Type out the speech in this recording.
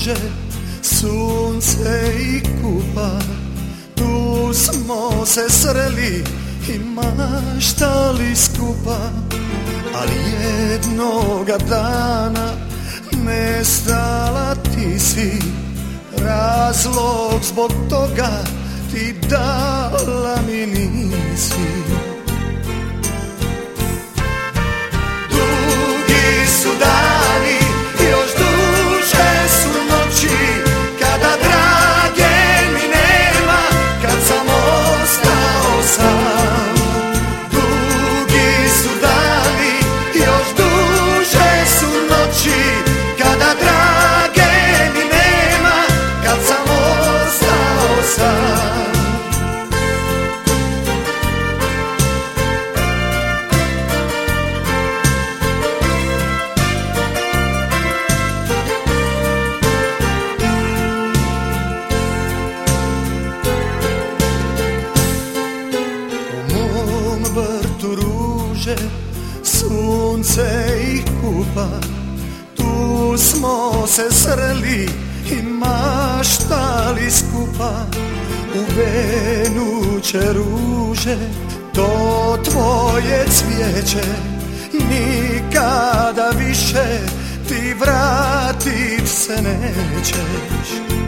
ruže, sunce i kupa. Tu smo se sreli i maštali skupa, ali jednoga dana nestala ti si. Razlog zbog toga ti dala mi nisi. Dugi su dani, još duže su noći, kada drage mi nema, kad sam ostao sam. Dugi su dani, još duže su noći, kada drage mi nema, kad sam ostao sam. Vrtu ruže, sunce i kupa. Tu smo se sreli i maštali skupa. U venuće ruže, to tvoje cvijeće nikada više ti vratit se nećeš.